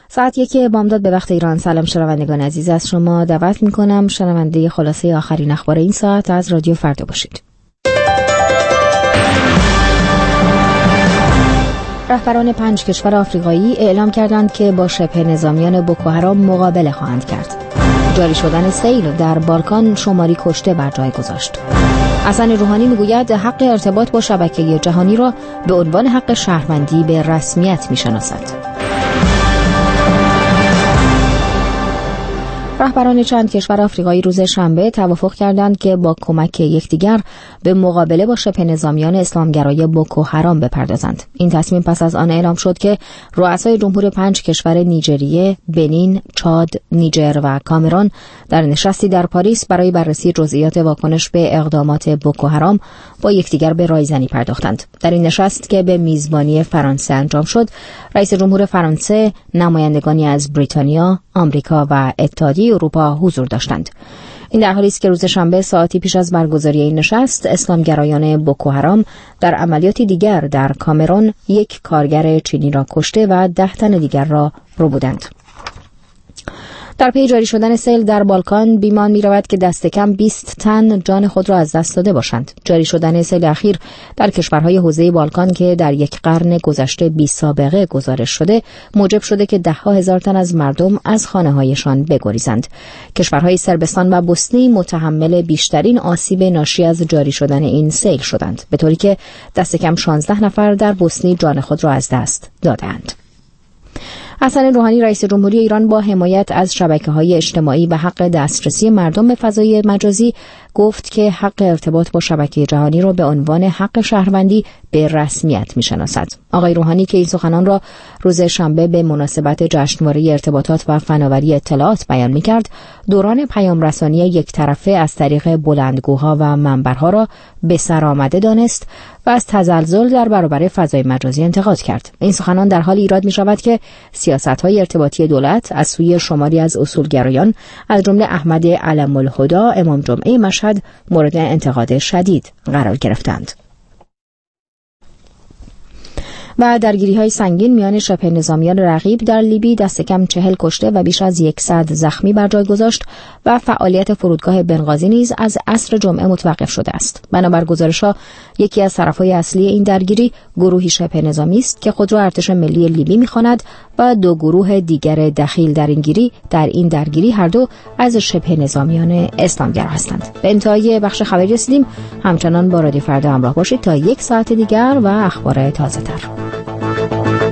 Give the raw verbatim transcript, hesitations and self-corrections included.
ساعت یک بامداد به وقت ایران. سلام شنوندگان عزیز، از شما دعوت می‌کنم شنونده خلاصه آخرین اخبار این ساعت از رادیو فردا باشید. رهبران پنج کشور آفریقایی اعلام کردند که با شبه نظامیان بوکوحرام مقابله خواهند کرد. جاری شدن سیل در بالکان شماری کشته بر جای گذاشت. حسن روحانی میگوید حق ارتباط با شبکه جهانی را به عنوان حق شهروندی به رسمیت میشناسد. رهبران چند کشور آفریقایی روز شنبه توافق کردند که با کمک یکدیگر به مقابله با شبه نظامیان اسلامگرای بوکو حرام بپردازند. این تصمیم پس از آن اعلام شد که رؤسای جمهور پنج کشور نیجریه، بنین، چاد، نیجر و کامرون در نشستی در پاریس برای بررسی جزئیات واکنش به اقدامات بوکو حرام با یکدیگر به رایزنی پرداختند. در این نشست که به میزبانی فرانسه انجام شد، رئیس جمهور فرانسه، نمایندگانی از بریتانیا، آمریکا و اتحادیه اروپا حضور داشتند. این در حالی است که روز شنبه ساعتی پیش از برگزاری این نشست، اسلامگرایان بوکو حرام در عملیاتی دیگر در کامرون یک کارگر چینی را کشته و ده تن دیگر را ربودند. در پی جاری شدن سیل در بالکان بیمان می رود که دست کم بیست تن جان خود را از دست داده باشند. جاری شدن سیل اخیر در کشورهای حوزه بالکان که در یک قرن گذشته بی سابقه گزارش شده، موجب شده که ده ها هزار تن از مردم از خانه هایشان بگریزند. کشورهای صربستان و بوسنی متحمل بیشترین آسیب ناشی از جاری شدن این سیل شدند، به طوری که دست کم شانزده نفر در بوسنی جان خود را از دست دادند. حسن روحانی رئیس جمهوری ایران با حمایت از شبکه‌های اجتماعی و حق دسترسی مردم به فضای مجازی گفت که حق ارتباط با شبکه جهانی را به عنوان حق شهروندی به رسمیت می‌شناسد. آقای روحانی که این سخنان را روز شنبه به مناسبت جشنواره ارتباطات و فناوری اطلاعات بیان می‌کرد، دوران پیام رسانی یک طرفه از طریق بلندگوها و منبرها را به سر آمده دانست و از تزلزل در برابر فضای مجازی انتقاد کرد. این سخنان در حال ایراد می‌شود که سیاست‌های ارتباطی دولت از سوی شماری از اصولگرایان از جمله احمد علم الهدی امام جمعه مشهد مورد انتقاد شدید قرار گرفتند. و درگیری‌های سنگین میان شبه نظامیان رقیب در لیبی دست کم چهل کشته و بیش از صد زخمی بر جای گذاشت و فعالیت فرودگاه بنغازی نیز از عصر جمعه متوقف شده است. بنابر گزارش‌ها یکی از طرف‌های اصلی این درگیری گروهی شبه نظامی است که خود را ارتش ملی لیبی می‌خواند و دو گروه دیگر دخیل در این گیری در این درگیری هر دو از شبه نظامیان اسلامگرا هستند. به انتهای بخش خبری رسیدیم. همچنان با رادیو فردا همراه باشید تا یک ساعت دیگر و اخبار تازه‌تر.